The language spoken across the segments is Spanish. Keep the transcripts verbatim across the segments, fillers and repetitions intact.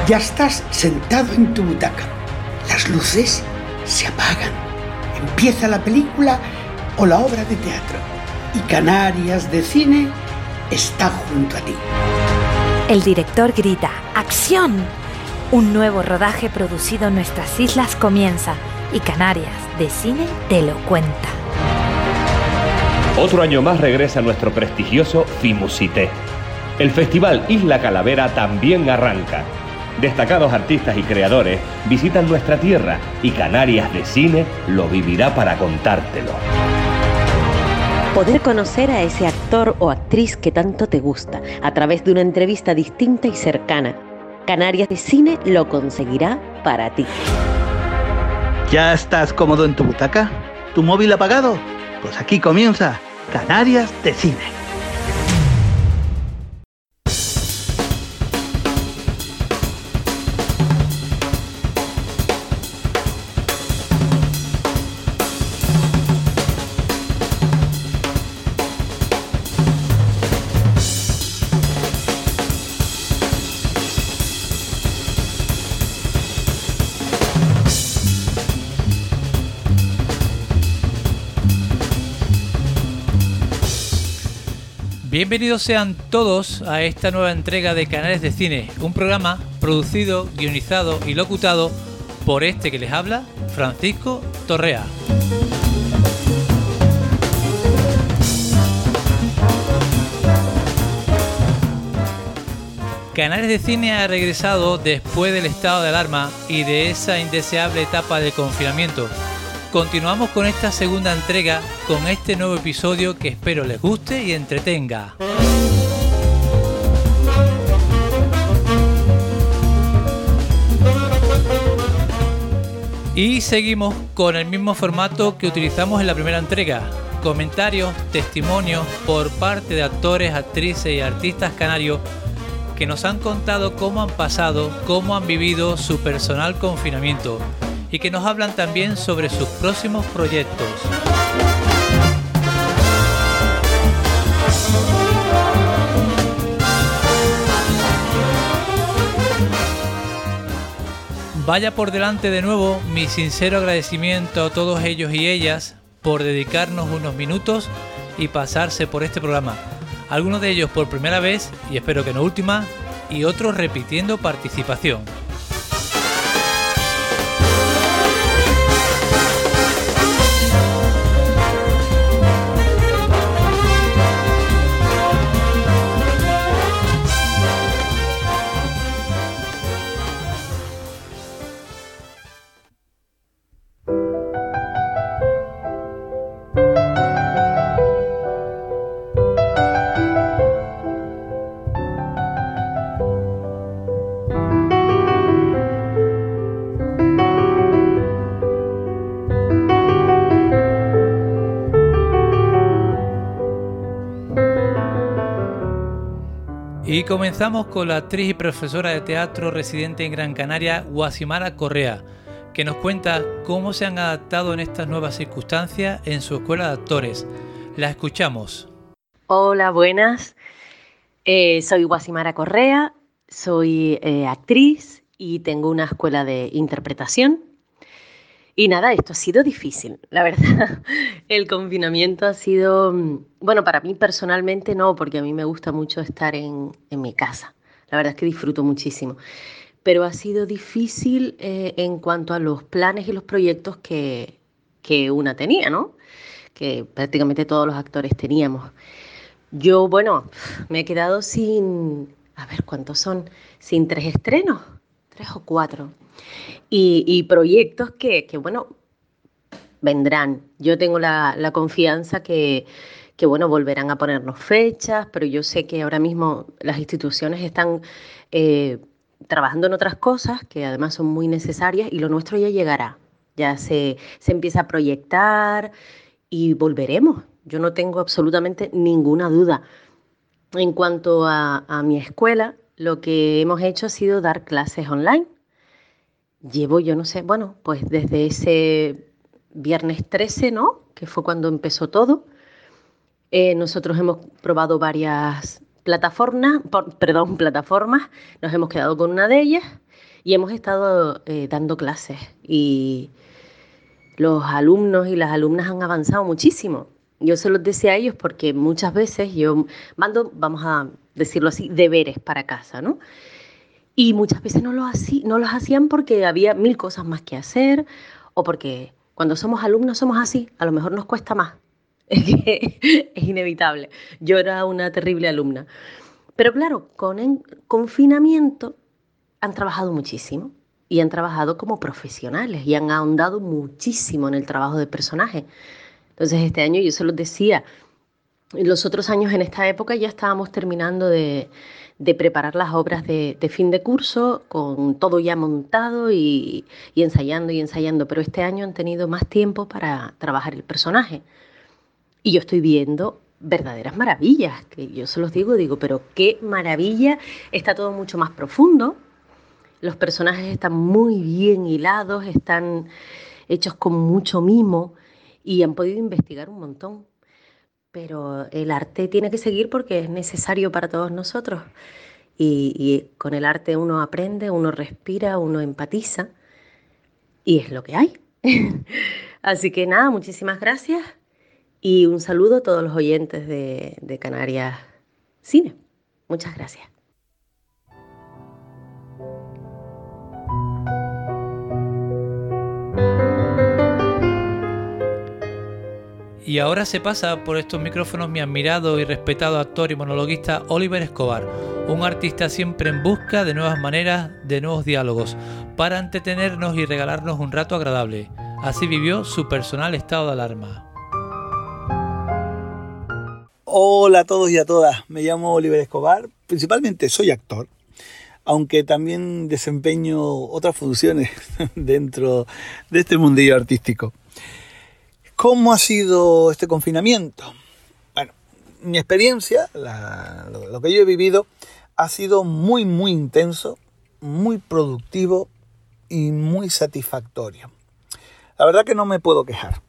Ya estás sentado en tu butaca. Las luces se apagan. Empieza la película o la obra de teatro. Y Canarias de Cine está junto a ti. El director grita: ¡acción! Un nuevo rodaje producido en nuestras islas comienza y Canarias de Cine te lo cuenta. Otro año más regresa nuestro prestigioso Fimusité. El festival Isla Calavera también arranca. Destacados artistas y creadores visitan nuestra tierra y Canarias de Cine lo vivirá para contártelo. Poder conocer a ese actor o actriz que tanto te gusta a través de una entrevista distinta y cercana. Canarias de Cine lo conseguirá para ti. ¿Ya estás cómodo en tu butaca? ¿Tu móvil apagado? Pues aquí comienza Canarias de Cine. Bienvenidos sean todos a esta nueva entrega de Canarias de Cine, un programa producido, guionizado y locutado por este que les habla, Francisco Torrea. Canarias de Cine ha regresado después del estado de alarma y de esa indeseable etapa de confinamiento. Continuamos con esta segunda entrega, con este nuevo episodio que espero les guste y entretenga. Y seguimos con el mismo formato que utilizamos en la primera entrega. Comentarios, testimonios por parte de actores, actrices y artistas canarios que nos han contado cómo han pasado, cómo han vivido su personal confinamiento y que nos hablan también sobre sus próximos proyectos. Vaya por delante de nuevo mi sincero agradecimiento a todos ellos y ellas por dedicarnos unos minutos y pasarse por este programa. Algunos de ellos por primera vez y espero que no última, y otros repitiendo participación. Y comenzamos con la actriz y profesora de teatro residente en Gran Canaria, Guasimara Correa, que nos cuenta cómo se han adaptado en estas nuevas circunstancias en su escuela de actores. La escuchamos. Hola, buenas. Eh, soy Guasimara Correa, soy eh, actriz y tengo una escuela de interpretación. Y nada, esto ha sido difícil, la verdad. El confinamiento ha sido, bueno, para mí personalmente no, porque a mí me gusta mucho estar en, en mi casa. La verdad es que disfruto muchísimo. Pero ha sido difícil eh, en cuanto a los planes y los proyectos que, que una tenía, ¿no? Que prácticamente todos los actores teníamos. Yo, bueno, me he quedado sin, a ver, ¿cuántos son? Sin tres estrenos, tres o cuatro. Y, y proyectos que, que, bueno, vendrán. Yo tengo la, la confianza que, que, bueno, volverán a ponernos fechas, pero yo sé que ahora mismo las instituciones están eh, trabajando en otras cosas que además son muy necesarias y lo nuestro ya llegará. Ya se, se empieza a proyectar y volveremos. Yo no tengo absolutamente ninguna duda. En cuanto a, a mi escuela, lo que hemos hecho ha sido dar clases online. Llevo, yo no sé, bueno, pues desde ese viernes trece, ¿no? Que fue cuando empezó todo. Eh, nosotros hemos probado varias plataforma, por, perdón, plataformas, nos hemos quedado con una de ellas y hemos estado eh, dando clases. Y los alumnos y las alumnas han avanzado muchísimo. Yo se los decía a ellos porque muchas veces yo mando, vamos a decirlo así, deberes para casa, ¿no? Y muchas veces no los, hacían, no los hacían porque había mil cosas más que hacer o porque cuando somos alumnos somos así, a lo mejor nos cuesta más. Es que es inevitable. Yo era una terrible alumna. Pero claro, con el confinamiento han trabajado muchísimo y han trabajado como profesionales y han ahondado muchísimo en el trabajo de personaje. Entonces este año yo se los decía, los otros años en esta época ya estábamos terminando de, de preparar las obras de, de fin de curso, con todo ya montado y, y ensayando y ensayando, pero este año han tenido más tiempo para trabajar el personaje. Y yo estoy viendo verdaderas maravillas, que yo se los digo, digo, pero qué maravilla, está todo mucho más profundo, los personajes están muy bien hilados, están hechos con mucho mimo y han podido investigar un montón. Pero el arte tiene que seguir porque es necesario para todos nosotros. Y, y con el arte uno aprende, uno respira, uno empatiza. Y es lo que hay. Así que nada, muchísimas gracias. Y un saludo a todos los oyentes de, de Canarias Cine. Muchas gracias. Y ahora se pasa por estos micrófonos mi admirado y respetado actor y monologuista Oliver Escobar, un artista siempre en busca de nuevas maneras, de nuevos diálogos, para entretenernos y regalarnos un rato agradable. Así vivió su personal estado de alarma. Hola a todos y a todas, me llamo Oliver Escobar, principalmente soy actor, aunque también desempeño otras funciones dentro de este mundillo artístico. ¿Cómo ha sido este confinamiento? Bueno, mi experiencia, la, lo, lo que yo he vivido, ha sido muy, muy intenso, muy productivo y muy satisfactorio. La verdad que no me puedo quejar.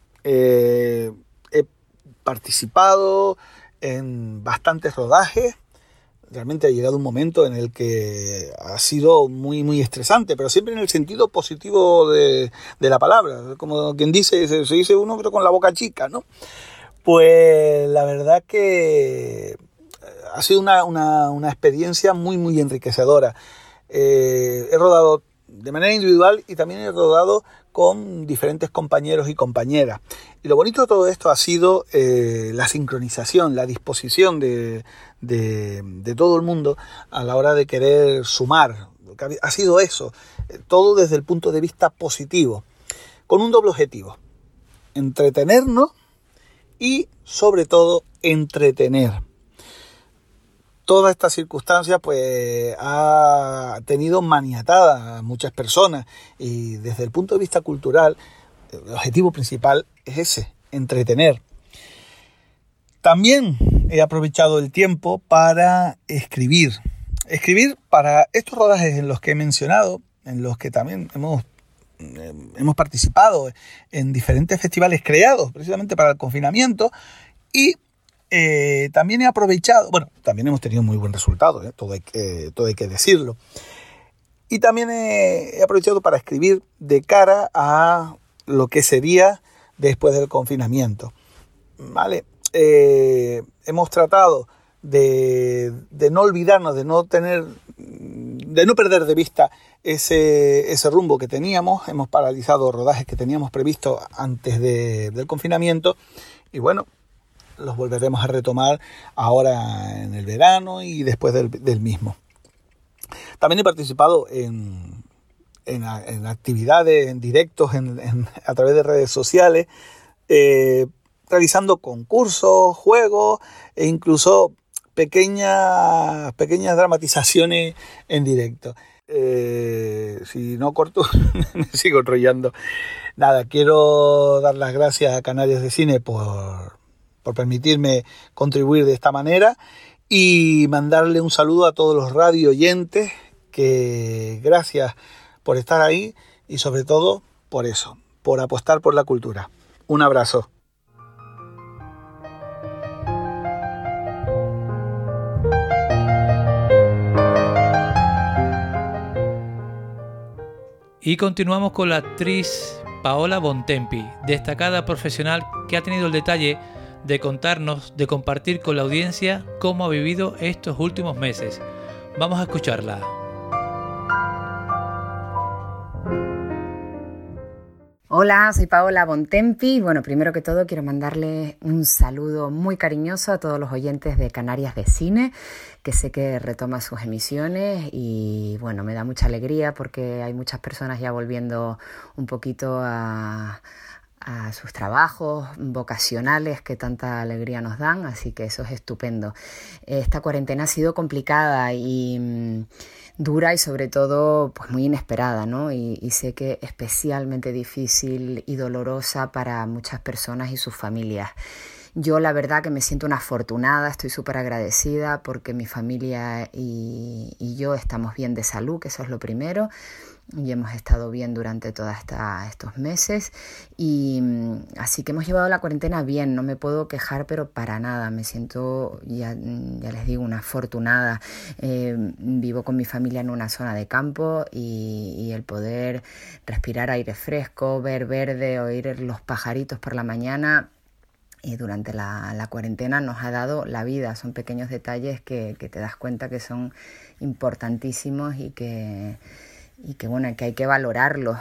Eh, he participado en bastantes rodajes. Realmente ha llegado un momento en el que ha sido muy, muy estresante, pero siempre en el sentido positivo de, de la palabra. Como quien dice, se, se dice uno pero con la boca chica, ¿no? Pues la verdad que ha sido una, una, una experiencia muy, muy enriquecedora. Eh, he rodado de manera individual y también he rodado con diferentes compañeros y compañeras. Y lo bonito de todo esto ha sido eh, la sincronización, la disposición de, de, de todo el mundo a la hora de querer sumar. Ha sido eso, todo desde el punto de vista positivo, con un doble objetivo: entretenernos y, sobre todo, entretener. Toda esta circunstancia pues ha tenido maniatada a muchas personas y desde el punto de vista cultural el objetivo principal es ese, entretener. También he aprovechado el tiempo para escribir. Escribir para estos rodajes en los que he mencionado, en los que también hemos, eh, hemos participado en diferentes festivales creados precisamente para el confinamiento. Y Eh, también he aprovechado, bueno, también hemos tenido muy buen resultado, ¿eh? todo, hay, eh, todo hay que decirlo. Y también he, he aprovechado para escribir de cara a lo que sería después del confinamiento. ¿Vale? Eh, hemos tratado de, de no olvidarnos, de no tener, de no perder de vista ese, ese rumbo que teníamos. Hemos paralizado rodajes que teníamos previstos antes de, del confinamiento. Y bueno, los volveremos a retomar ahora en el verano y después del, del mismo. También he participado en, en, en actividades, en directos, en, en, a través de redes sociales, eh, realizando concursos, juegos e incluso pequeñas, pequeñas dramatizaciones en directo. Eh, si no corto, me sigo enrollando. Nada, quiero dar las gracias a Canarias de Cine por... por permitirme contribuir de esta manera y mandarle un saludo a todos los radio oyentes, que gracias por estar ahí y sobre todo por eso, por apostar por la cultura. Un abrazo. Y continuamos con la actriz Paola Bontempi, destacada profesional que ha tenido el detalle de contarnos, de compartir con la audiencia cómo ha vivido estos últimos meses. Vamos a escucharla. Hola, soy Paola Bontempi. Bueno, primero que todo quiero mandarle un saludo muy cariñoso a todos los oyentes de Canarias de Cine, que sé que retoma sus emisiones y bueno, me da mucha alegría porque hay muchas personas ya volviendo un poquito a, a sus trabajos vocacionales que tanta alegría nos dan, así que eso es estupendo. Esta cuarentena ha sido complicada y dura y sobre todo pues muy inesperada, ¿no? Y, y sé que especialmente difícil y dolorosa para muchas personas y sus familias. Yo la verdad que me siento una afortunada, estoy súper agradecida porque mi familia y, y yo estamos bien de salud, que eso es lo primero, y hemos estado bien durante todos estos meses y así que hemos llevado la cuarentena bien, no me puedo quejar pero para nada, me siento, ya, ya les digo, una afortunada. Eh, vivo con mi familia en una zona de campo y, y el poder respirar aire fresco, ver verde, oír los pajaritos por la mañana y durante la, la cuarentena nos ha dado la vida. Son pequeños detalles que, que te das cuenta que son importantísimos y que y que bueno, que hay que valorarlos.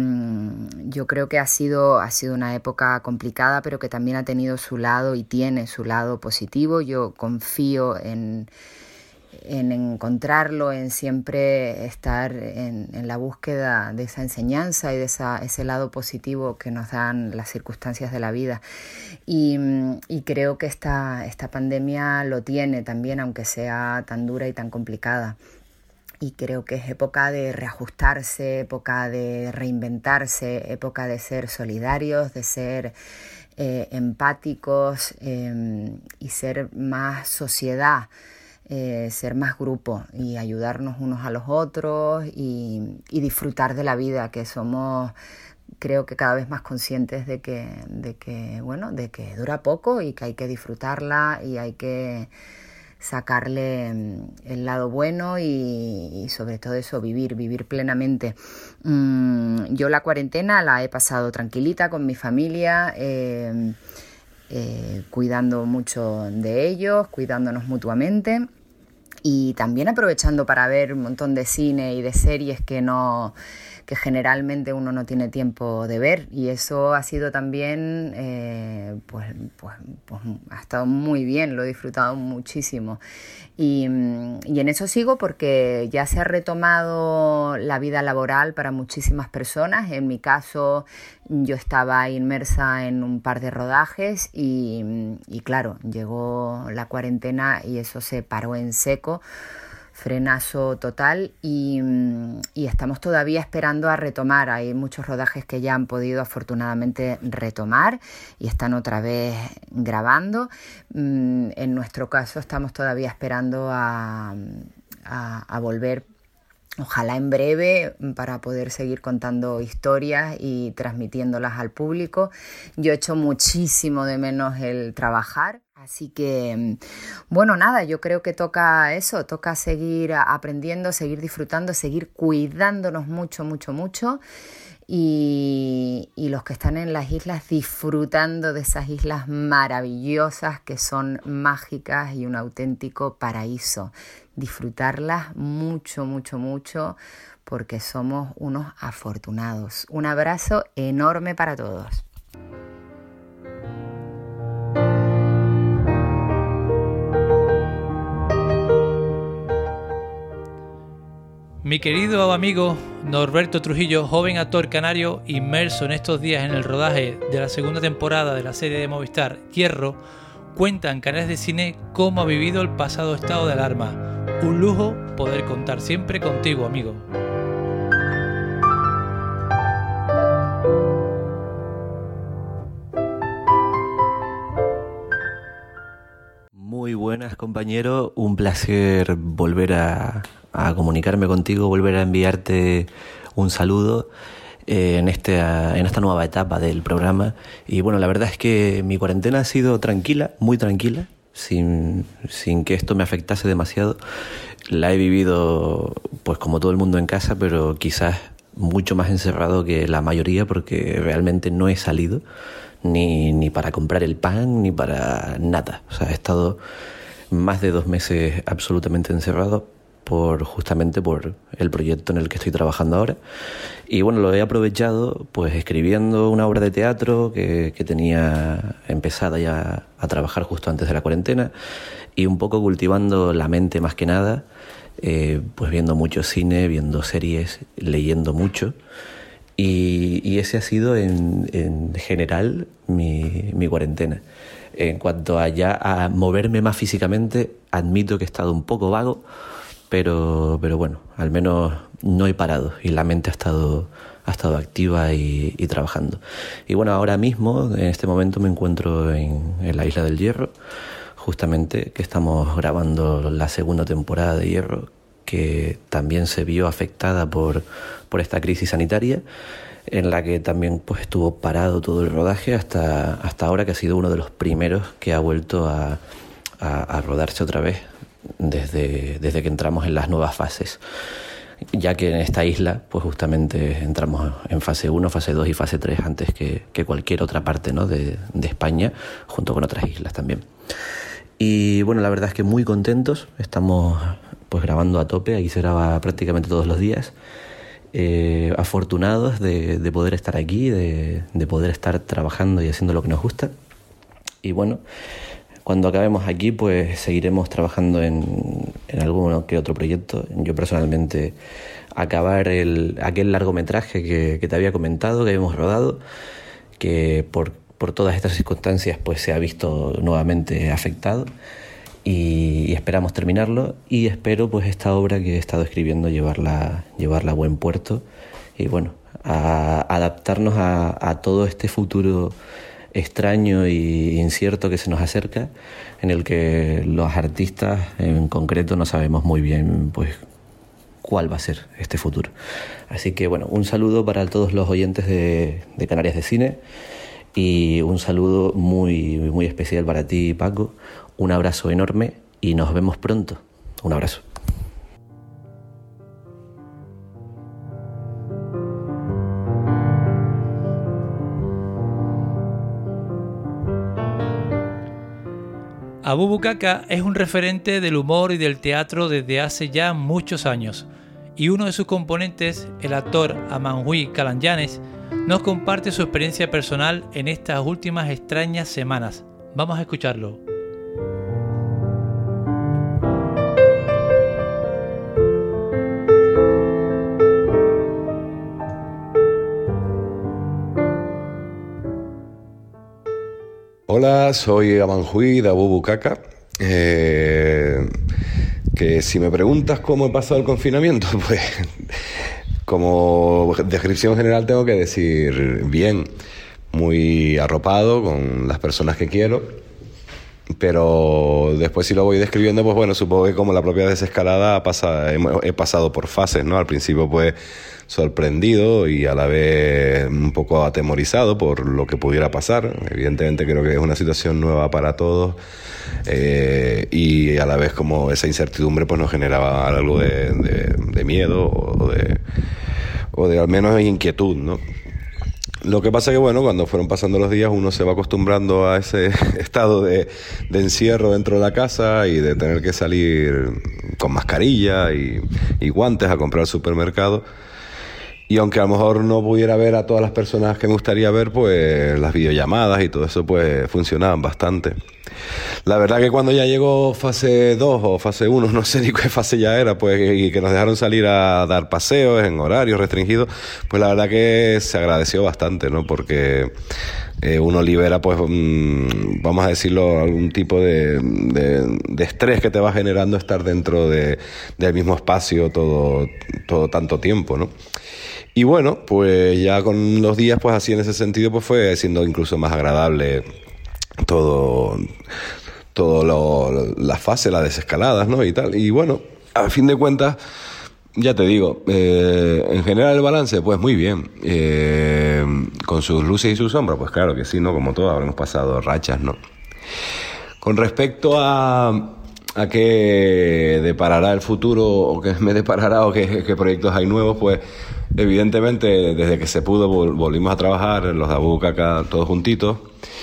Mm, yo creo que ha sido, ha sido una época complicada, pero que también ha tenido su lado y tiene su lado positivo. Yo confío en, en encontrarlo, en siempre estar en, en la búsqueda de esa enseñanza y de esa, ese lado positivo que nos dan las circunstancias de la vida. Y, y creo que esta, esta pandemia lo tiene también, aunque sea tan dura y tan complicada. Y creo que es época de reajustarse, época de reinventarse, época de ser solidarios, de ser eh, empáticos eh, y ser más sociedad, eh, ser más grupo y ayudarnos unos a los otros y, y disfrutar de la vida, que somos, creo que cada vez más conscientes de que, de que, bueno, de que dura poco y que hay que disfrutarla y hay que sacarle el lado bueno y, y sobre todo eso, vivir, vivir plenamente. Mm, yo la cuarentena la he pasado tranquilita con mi familia, eh, eh, cuidando mucho de ellos, cuidándonos mutuamente y también aprovechando para ver un montón de cine y de series que no... que generalmente uno no tiene tiempo de ver y eso ha sido también, eh, pues, pues, pues ha estado muy bien, lo he disfrutado muchísimo y, y en eso sigo porque ya se ha retomado la vida laboral para muchísimas personas. En mi caso yo estaba inmersa en un par de rodajes y, y claro, llegó la cuarentena y eso se paró en seco, frenazo total y, y estamos todavía esperando a retomar. Hay muchos rodajes que ya han podido afortunadamente retomar y están otra vez grabando. En nuestro caso estamos todavía esperando a, a, a volver, ojalá en breve, para poder seguir contando historias y transmitiéndolas al público. Yo echo muchísimo de menos el trabajar. Así que, bueno, nada, yo creo que toca eso, toca seguir aprendiendo, seguir disfrutando, seguir cuidándonos mucho, mucho, mucho y, y los que están en las islas disfrutando de esas islas maravillosas que son mágicas y un auténtico paraíso. Disfrutarlas mucho, mucho, mucho porque somos unos afortunados. Un abrazo enorme para todos. Mi querido amigo Norberto Trujillo, joven actor canario inmerso en estos días en el rodaje de la segunda temporada de la serie de Movistar Hierro, cuenta en Canales de Cine cómo ha vivido el pasado estado de alarma. Un lujo poder contar siempre contigo, amigo. Muy buenas, compañero, un placer volver a... a comunicarme contigo, volver a enviarte un saludo eh, en, este, en esta nueva etapa del programa. Y bueno, la verdad es que mi cuarentena ha sido tranquila, muy tranquila, sin, sin que esto me afectase demasiado. La he vivido pues como todo el mundo en casa, pero quizás mucho más encerrado que la mayoría porque realmente no he salido ni, ni para comprar el pan ni para nada. O sea, he estado más de dos meses absolutamente encerrado por justamente por el proyecto en el que estoy trabajando ahora. Y bueno, lo he aprovechado pues escribiendo una obra de teatro que, que tenía empezada ya a trabajar justo antes de la cuarentena y un poco cultivando la mente más que nada, eh, pues viendo mucho cine, viendo series, leyendo mucho. Y, y ese ha sido en, en general mi, mi cuarentena. En cuanto a ya a moverme más físicamente, admito que he estado un poco vago, pero, pero bueno, al menos no he parado y la mente ha estado, ha estado activa y, y trabajando. Y bueno, ahora mismo, en este momento, me encuentro en, en la Isla del Hierro, justamente que estamos grabando la segunda temporada de Hierro, que también se vio afectada por, por esta crisis sanitaria, en la que también pues estuvo parado todo el rodaje hasta, hasta ahora, que ha sido uno de los primeros que ha vuelto a, a, a rodarse otra vez desde, desde que entramos en las nuevas fases, ya que en esta isla pues justamente entramos en fase uno, fase dos y fase tres antes que, que cualquier otra parte, ¿no? de, de España, junto con otras islas también. Y bueno, la verdad es que muy contentos, estamos pues grabando a tope, aquí se graba prácticamente todos los días. Eh, afortunados de, de poder estar aquí, de, de poder estar trabajando y haciendo lo que nos gusta. Y bueno, cuando acabemos aquí pues seguiremos trabajando en, en algún que otro proyecto. Yo personalmente acabar el, aquel largometraje que, que te había comentado, que hemos rodado, que por, por todas estas circunstancias pues se ha visto nuevamente afectado. Y, y esperamos terminarlo y espero pues esta obra que he estado escribiendo llevarla, llevarla a buen puerto y bueno, a, a adaptarnos a, a todo este futuro extraño e incierto que se nos acerca, en el que los artistas en concreto no sabemos muy bien pues cuál va a ser este futuro. Así que bueno, un saludo para todos los oyentes de, de Canarias de Cine y un saludo muy, muy especial para ti, Paco. Un abrazo enorme y nos vemos pronto. Un abrazo. Abu Bukaka es un referente del humor y del teatro desde hace ya muchos años, y uno de sus componentes, el actor Amanhui Kalanyanes, nos comparte su experiencia personal en estas últimas extrañas semanas. Vamos a escucharlo. Hola, soy Amanhui de Abu Bukaka. Eh, que si me preguntas cómo he pasado el confinamiento, pues como descripción general tengo que decir bien, muy arropado con las personas que quiero, pero después si lo voy describiendo, pues bueno, supongo que como la propia desescalada pasa, he, he pasado por fases, ¿no? Al principio pues sorprendido y a la vez un poco atemorizado por lo que pudiera pasar. Evidentemente creo que es una situación nueva para todos, eh, y a la vez como esa incertidumbre pues nos generaba algo de, de, de miedo o de, o de al menos inquietud, ¿no? Lo que pasa que bueno, cuando fueron pasando los días uno se va acostumbrando a ese estado de, de encierro dentro de la casa y de tener que salir con mascarilla y, y guantes a comprar al supermercado. Y aunque a lo mejor no pudiera ver a todas las personas que me gustaría ver, pues las videollamadas y todo eso pues funcionaban bastante. La verdad que cuando ya llegó fase dos o fase uno, no sé ni qué fase ya era, pues, y que nos dejaron salir a dar paseos en horarios restringidos, pues la verdad que se agradeció bastante, ¿no? Porque eh, uno libera, pues, mmm, vamos a decirlo, algún tipo de, de, de estrés que te va generando estar dentro de, del mismo espacio todo, todo tanto tiempo, ¿no? Y bueno, pues ya con los días, pues así en ese sentido, pues fue siendo incluso más agradable todo, todo lo, la fase, las desescaladas, ¿no? Y tal. Y bueno, a fin de cuentas, ya te digo, eh, en general el balance, pues muy bien. Eh, con sus luces y sus sombras, pues claro que sí, ¿no? Como todos habremos pasado rachas, ¿no? Con respecto a, a qué deparará el futuro, o qué me deparará, o qué, qué proyectos hay nuevos, pues evidentemente, desde que se pudo, vol- volvimos a trabajar, los de Abucaca todos juntitos.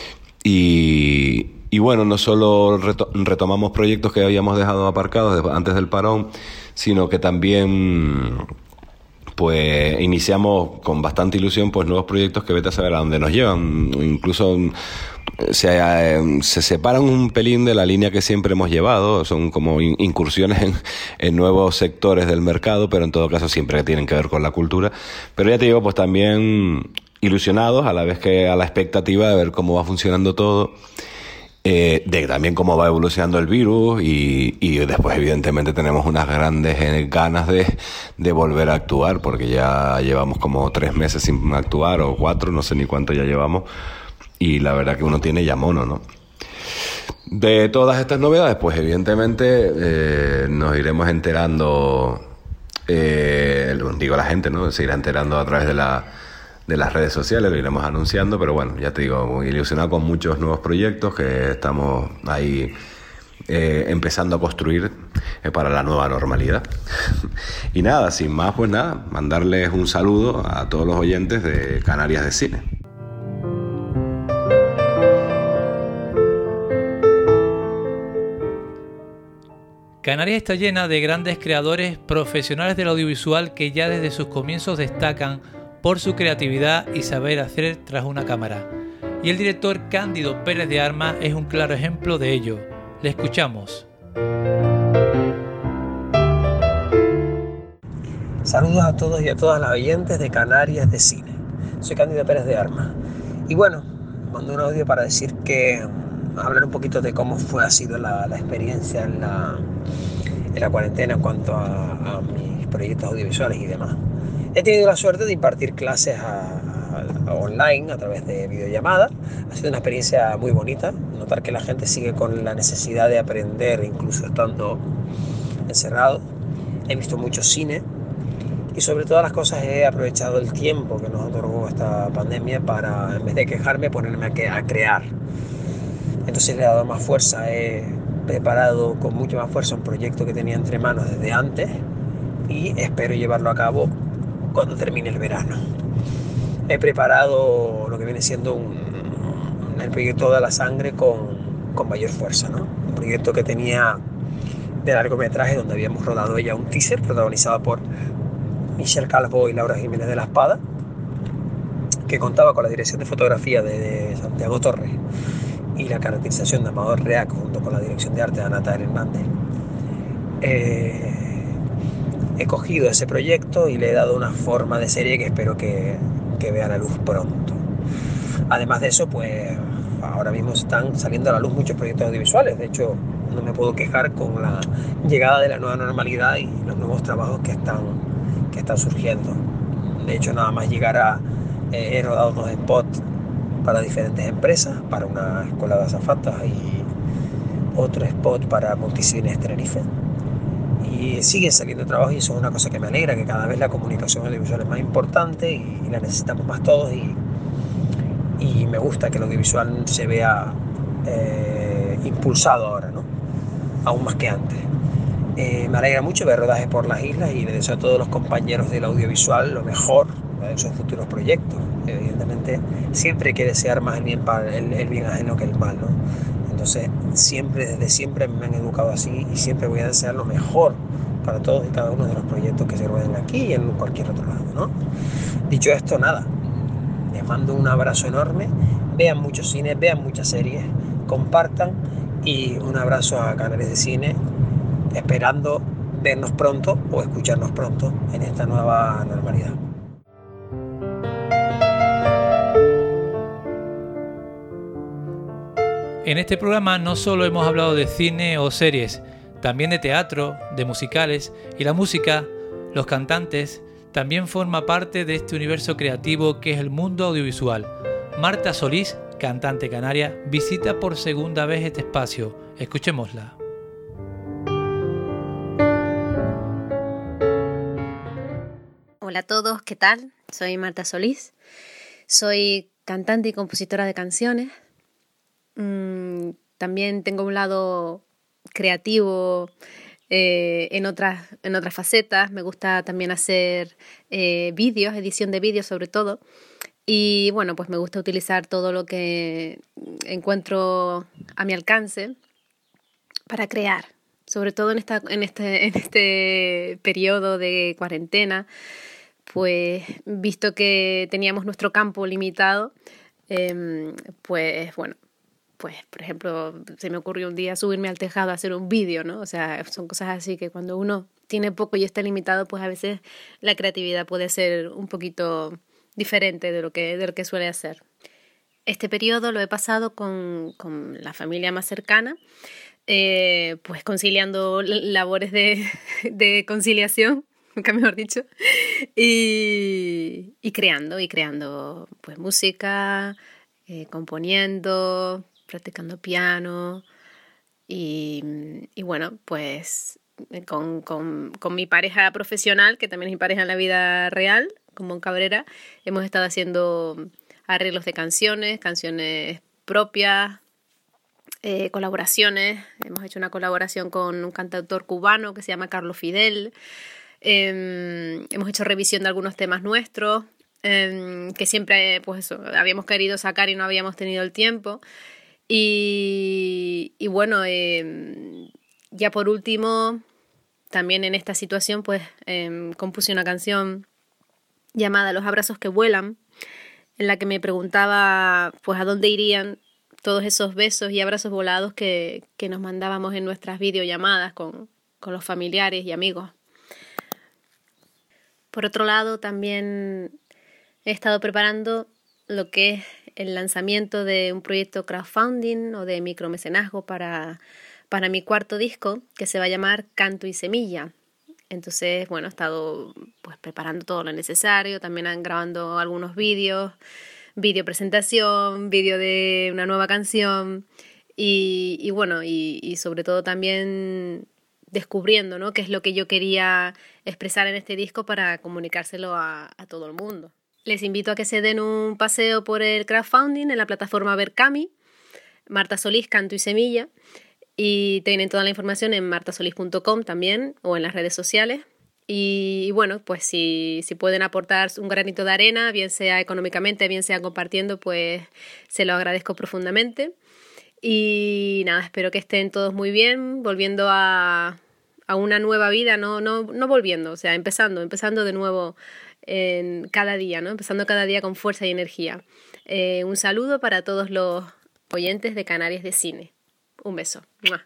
Y, y bueno, no solo reto- retomamos proyectos que habíamos dejado aparcados de- antes del parón, sino que también pues iniciamos con bastante ilusión pues nuevos proyectos que vete a saber a dónde nos llevan. Incluso se, eh, se separan un pelín de la línea que siempre hemos llevado, son como in- incursiones en, en nuevos sectores del mercado, pero en todo caso siempre tienen que ver con la cultura. Pero ya te digo, pues también ilusionados, a la vez que a la expectativa de ver cómo va funcionando todo, eh, de también cómo va evolucionando el virus y, y después evidentemente tenemos unas grandes eh, ganas de, de volver a actuar, porque ya llevamos como tres meses sin actuar o cuatro, no sé ni cuánto ya llevamos, y la verdad que uno tiene ya mono, ¿no? De todas estas novedades, pues evidentemente eh, nos iremos enterando, eh, digo la gente, ¿no? Se irá enterando a través de la de las redes sociales, lo iremos anunciando, pero bueno, ya te digo, muy ilusionado con muchos nuevos proyectos que estamos ahí eh, empezando a construir eh, para la nueva normalidad. Y nada, sin más, pues nada, mandarles un saludo a todos los oyentes de Canarias de Cine. Canarias está llena de grandes creadores profesionales del audiovisual que ya desde sus comienzos destacan por su creatividad y saber hacer tras una cámara. Y el director Cándido Pérez de Armas es un claro ejemplo de ello. Le escuchamos. Saludos a todos y a todas las oyentes de Canarias de Cine. Soy Cándido Pérez de Armas. Y bueno, mando un audio para decir que hablar un poquito de cómo fue, ha sido la, la experiencia en la, en la cuarentena en cuanto a, a mis proyectos audiovisuales y demás. He tenido la suerte de impartir clases a, a, a online a través de videollamada. Ha sido una experiencia muy bonita. Notar que la gente sigue con la necesidad de aprender, incluso estando encerrado. He visto mucho cine y sobre todas las cosas he aprovechado el tiempo que nos otorgó esta pandemia para, en vez de quejarme, ponerme a, que, a crear. Entonces le he dado más fuerza. He preparado con mucha más fuerza un proyecto que tenía entre manos desde antes y espero llevarlo a cabo cuando termine el verano. He preparado lo que viene siendo un, el proyecto de la sangre con, con mayor fuerza, ¿no? Un proyecto que tenía de largometraje donde habíamos rodado ya un teaser protagonizado por Michelle Calvo y Laura Jiménez de la Espada, que contaba con la dirección de fotografía de, de Santiago Torres y la caracterización de Amador Reac junto con la dirección de arte de Natalia Hernández. Eh, He cogido ese proyecto y le he dado una forma de serie que espero que, que vea la luz pronto. Además de eso, pues ahora mismo están saliendo a la luz muchos proyectos audiovisuales. De hecho, no me puedo quejar con la llegada de la nueva normalidad y los nuevos trabajos que están, que están surgiendo. De hecho, nada más llegar a... Eh, he rodado dos spots para diferentes empresas, para una escuela de azafatas y otro spot para Multicines Tenerife. Y sigue saliendo trabajo y eso es una cosa que me alegra, que cada vez la comunicación audiovisual es más importante y, y la necesitamos más todos y, y me gusta que el audiovisual se vea eh, impulsado ahora, ¿no? Aún más que antes. Eh, me alegra mucho ver rodajes por las islas y le deseo a todos los compañeros del audiovisual lo mejor en sus futuros proyectos. Evidentemente siempre hay que desear más el bien, para el, el bien ajeno que el mal, ¿no? Entonces, siempre, desde siempre me han educado así y siempre voy a desear lo mejor para todos y cada uno de los proyectos que se rueden aquí y en cualquier otro lado, ¿no? Dicho esto, nada, les mando un abrazo enorme, vean muchos cines, vean muchas series, compartan y un abrazo a Canarias de Cine, esperando vernos pronto o escucharnos pronto en esta nueva normalidad. En este programa no solo hemos hablado de cine o series, también de teatro, de musicales y la música, los cantantes, también forma parte de este universo creativo que es el mundo audiovisual. Marta Solís, cantante canaria, visita por segunda vez este espacio. Escuchémosla. Hola a todos, ¿qué tal? Soy Marta Solís, soy cantante y compositora de canciones. Mm, también tengo un lado creativo eh, en, otras, en otras facetas. Me gusta también hacer eh, vídeos, edición de vídeos sobre todo. Y bueno, pues me gusta utilizar todo lo que encuentro a mi alcance para crear. Sobre todo en, esta, en, este, en este periodo de cuarentena, pues visto que teníamos nuestro campo limitado, eh, pues bueno, pues por ejemplo, se me ocurrió un día subirme al tejado a hacer un vídeo, ¿no? O sea, son cosas así que cuando uno tiene poco y está limitado, pues a veces la creatividad puede ser un poquito diferente de lo que, de lo que suele hacer. Este periodo lo he pasado con, con la familia más cercana, Eh, pues conciliando labores de, de conciliación, nunca mejor dicho, y, y creando, y creando pues música, eh, componiendo, practicando piano, y, y bueno, pues con, con, con mi pareja profesional, que también es mi pareja en la vida real, con Mon Cabrera, hemos estado haciendo arreglos de canciones, canciones propias, Eh, colaboraciones. Hemos hecho una colaboración con un cantautor cubano que se llama Carlos Fidel. Eh, hemos hecho revisión de algunos temas nuestros eh, que siempre pues eso, habíamos querido sacar y no habíamos tenido el tiempo. Y, y bueno, eh, ya por último, también en esta situación pues eh, compuse una canción llamada Los abrazos que vuelan, en la que me preguntaba pues a dónde irían todos esos besos y abrazos volados que, que nos mandábamos en nuestras videollamadas con, con los familiares y amigos. Por otro lado, también he estado preparando lo que es el lanzamiento de un proyecto crowdfunding o de micromecenazgo para, para mi cuarto disco, que se va a llamar Canto y Semilla. Entonces, bueno, he estado pues preparando todo lo necesario, también grabando algunos vídeos, vídeo presentación, vídeo de una nueva canción y, y bueno, y, y sobre todo también descubriendo, ¿no?, qué es lo que yo quería expresar en este disco para comunicárselo a, a todo el mundo. Les invito a que se den un paseo por el crowdfunding en la plataforma Berkami, Marta Solís, Canto y Semilla, y tienen toda la información en marta solís punto com también o en las redes sociales. Y, y bueno, pues si, si pueden aportar un granito de arena, bien sea económicamente, bien sea compartiendo, pues se lo agradezco profundamente. Y nada, espero que estén todos muy bien, volviendo a, a una nueva vida, no, no, no volviendo, o sea, empezando, empezando de nuevo en cada día, ¿no? Empezando cada día con fuerza y energía. Eh, un saludo para todos los oyentes de Canarias de Cine. Un beso. ¡Mua!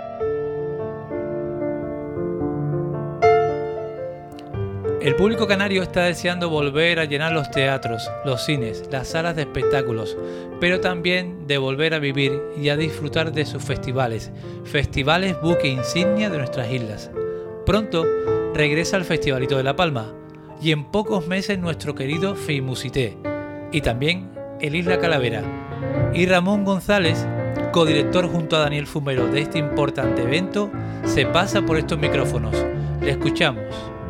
El público canario está deseando volver a llenar los teatros, los cines, las salas de espectáculos, pero también de volver a vivir y a disfrutar de sus festivales, festivales buque insignia de nuestras islas. Pronto regresa el Festivalito de La Palma y en pocos meses nuestro querido Fimusité y también el Isla Calavera. Y Ramón González, codirector junto a Daniel Fumero de este importante evento, se pasa por estos micrófonos. Le escuchamos.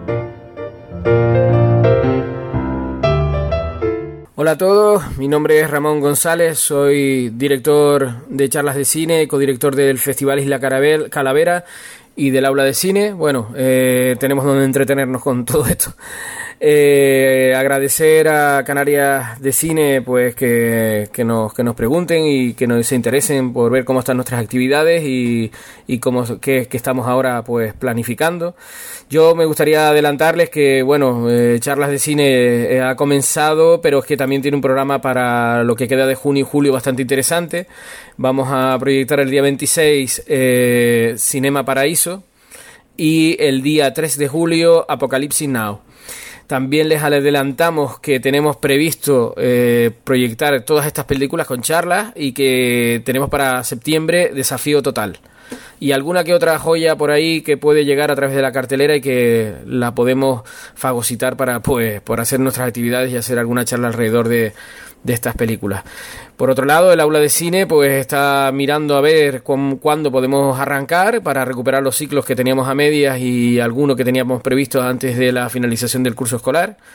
Hola a todos, mi nombre es Ramón González, soy director de charlas de cine, codirector del Festival Isla Calavera y del Aula de Cine. Bueno, eh, tenemos donde entretenernos con todo esto. Eh, agradecer a Canarias de Cine pues que, que, nos, que nos pregunten y que nos se interesen por ver cómo están nuestras actividades y, y cómo qué, qué estamos ahora pues planificando. Yo me gustaría adelantarles que bueno, eh, Charlas de Cine eh, ha comenzado, pero es que también tiene un programa para lo que queda de junio y julio bastante interesante. Vamos a proyectar el día veintiséis eh, Cinema Paraíso y el día tres de julio Apocalipsis Now. También les adelantamos que tenemos previsto eh, proyectar todas estas películas con charlas y que tenemos para septiembre Desafío Total. Y alguna que otra joya por ahí que puede llegar a través de la cartelera y que la podemos fagocitar para pues por hacer nuestras actividades y hacer alguna charla alrededor de, de estas películas. Por otro lado, el Aula de Cine pues está mirando a ver cu- cuándo podemos arrancar para recuperar los ciclos que teníamos a medias y alguno que teníamos previsto antes de la finalización del curso escolar.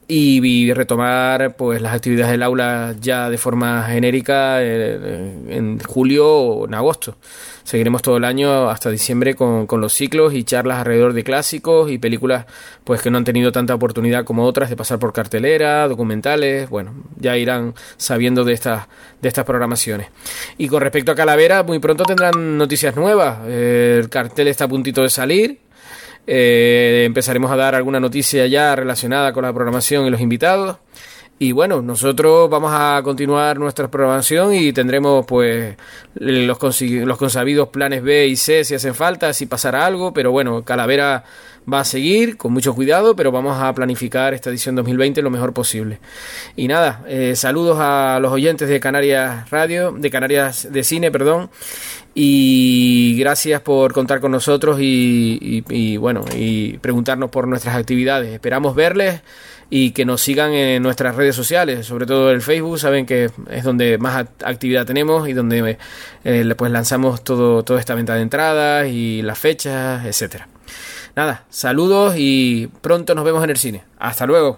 y, y retomar pues las actividades del aula ya de forma genérica eh, en julio o en agosto. Seguiremos todo el año hasta diciembre con, con los ciclos y charlas alrededor de clásicos y películas pues que no han tenido tanta oportunidad como otras de pasar por cartelera, documentales. Bueno, ya irán sabiendo de estas de estas programaciones. Y con respecto a Calavera, muy pronto tendrán noticias nuevas. Eh, el cartel está a puntito de salir. Eh, empezaremos a dar alguna noticia ya relacionada con la programación y los invitados. Y bueno, nosotros vamos a continuar nuestra programación y tendremos pues los, consi- los consabidos planes B y C si hacen falta, si pasara algo, pero bueno, Calavera va a seguir con mucho cuidado, pero vamos a planificar esta edición dos mil veinte lo mejor posible. Y nada, eh, saludos a los oyentes de Canarias Radio, de Canarias de Cine, perdón, y gracias por contar con nosotros y, y, y bueno, y preguntarnos por nuestras actividades. Esperamos verles y que nos sigan en nuestras redes sociales, sobre todo el Facebook, saben que es donde más actividad tenemos y donde eh, pues lanzamos todo, toda esta venta de entradas y las fechas, etcétera. Nada, saludos y pronto nos vemos en el cine. Hasta luego.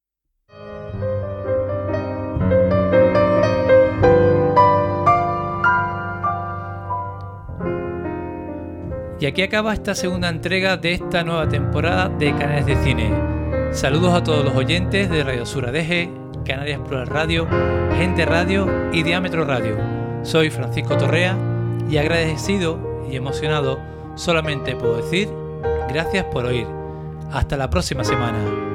Y aquí acaba esta segunda entrega de esta nueva temporada de Canarias de Cine. Saludos a todos los oyentes de Radio Sur A D G, Canarias Plural Radio, Gente Radio y Diámetro Radio. Soy Francisco Torrea y agradecido y emocionado solamente puedo decir gracias por oír. Hasta la próxima semana.